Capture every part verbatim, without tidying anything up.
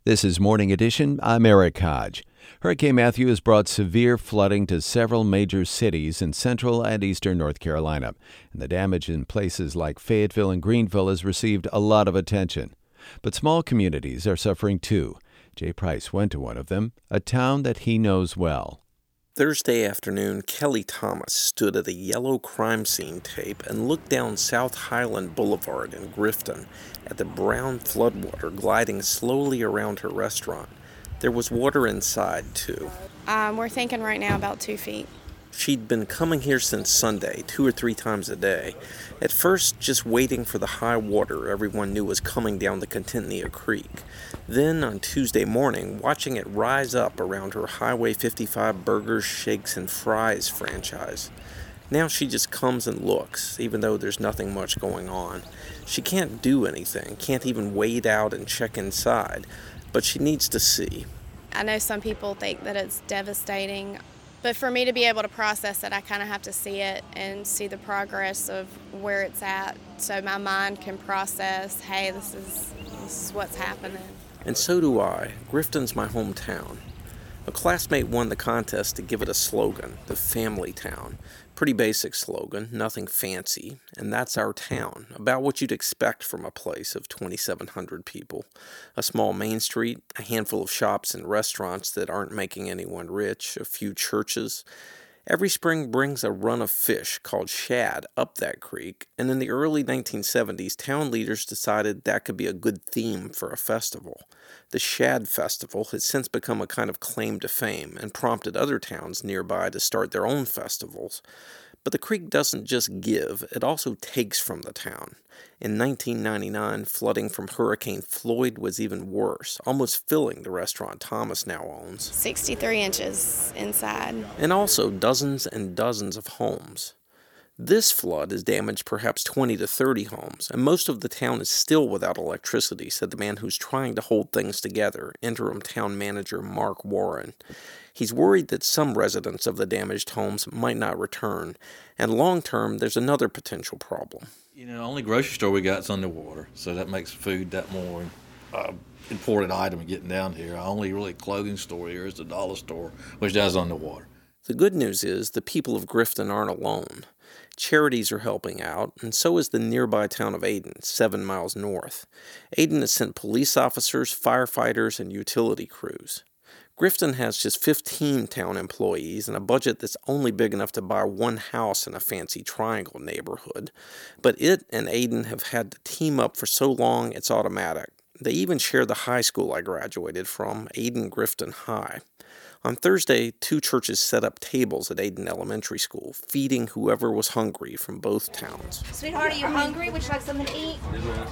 This is Morning Edition. I'm Eric Hodge. Hurricane Matthew has brought severe flooding to several major cities in central and eastern North Carolina, and the damage in places like Fayetteville and Greenville has received a lot of attention. But small communities are suffering too. Jay Price went to one of them, a town that he knows well. Thursday afternoon, Kelly Thomas stood at a yellow crime scene tape and looked down South Highland Boulevard in Grifton at the brown floodwater gliding slowly around her restaurant. There was water inside, too. Um, we're thinking right now about two feet. She'd been coming here since Sunday, two or three times a day. At first, just waiting for the high water everyone knew was coming down the Contentnea Creek. Then, on Tuesday morning, watching it rise up around her Highway fifty-five Burgers, Shakes, and Fries franchise. Now she just comes and looks, even though there's nothing much going on. She can't do anything, can't even wade out and check inside, but she needs to see. I know some people think that it's devastating, but for me to be able to process it, I kind of have to see it and see the progress of where it's at so my mind can process, hey, this is, this is what's happening. And so do I. Grifton's my hometown. A classmate won the contest to give it a slogan, the Family Town. Pretty basic slogan, nothing fancy, and that's our town, about what you'd expect from a place of twenty-seven hundred people. A small main street, a handful of shops and restaurants that aren't making anyone rich, a few churches. Every spring brings a run of fish called shad up that creek, and in the early nineteen seventies, town leaders decided that could be a good theme for a festival. The Shad Festival has since become a kind of claim to fame and prompted other towns nearby to start their own festivals. But the creek doesn't just give, it also takes from the town. In nineteen ninety-nine, flooding from Hurricane Floyd was even worse, almost filling the restaurant Thomas now owns. sixty-three inches inside. And also dozens and dozens of homes. This flood has damaged perhaps twenty to thirty homes, and most of the town is still without electricity, said the man who's trying to hold things together, interim town manager Mark Warren. He's worried that some residents of the damaged homes might not return, and long-term, there's another potential problem. You know, the only grocery store we got is underwater, so that makes food that more uh, important item getting down here. Our only really clothing store here is the dollar store, which does underwater. The good news is the people of Grifton aren't alone. Charities are helping out, and so is the nearby town of Ayden, seven miles north. Ayden has sent police officers, firefighters, and utility crews. Grifton has just fifteen town employees and a budget that's only big enough to buy one house in a fancy Triangle neighborhood. But it and Ayden have had to team up for so long it's automatic. They even share the high school I graduated from, Ayden Grifton High. On Thursday, two churches set up tables at Ayden Elementary School, feeding whoever was hungry from both towns. Sweetheart, are you hungry? Would you like something to eat?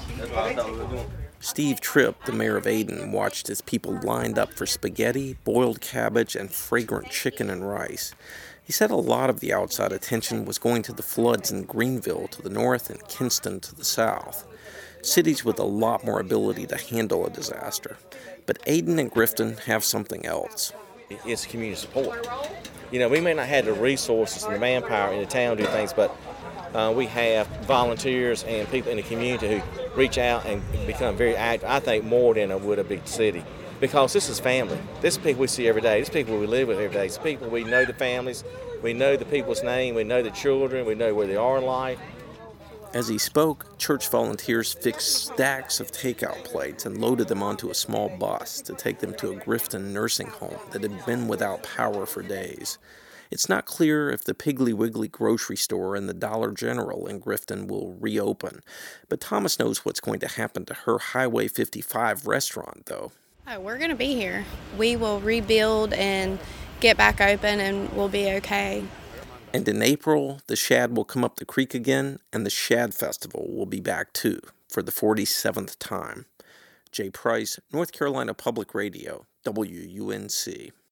Steve Tripp, the mayor of Ayden, watched as people lined up for spaghetti, boiled cabbage, and fragrant chicken and rice. He said a lot of the outside attention was going to the floods in Greenville to the north and Kinston to the south. Cities with a lot more ability to handle a disaster. But Ayden and Grifton have something else. It's community support. You know, we may not have the resources and the manpower in the town to do things, but uh, we have volunteers and people in the community who reach out and become very active, I think, more than would a big city. Because this is family. This is people we see every day. This is people we live with every day. It's people we know the families. We know the people's name. We know the children. We know where they are in life. As he spoke, church volunteers fixed stacks of takeout plates and loaded them onto a small bus to take them to a Grifton nursing home that had been without power for days. It's not clear if the Piggly Wiggly grocery store and the Dollar General in Grifton will reopen, but Thomas knows what's going to happen to her Highway fifty-five restaurant, though. Oh, we're going to be here. We will rebuild and get back open, and we'll be okay. And in April, the shad will come up the creek again, and the Shad Festival will be back too, for the forty-seventh time. Jay Price, North Carolina Public Radio, W U N C.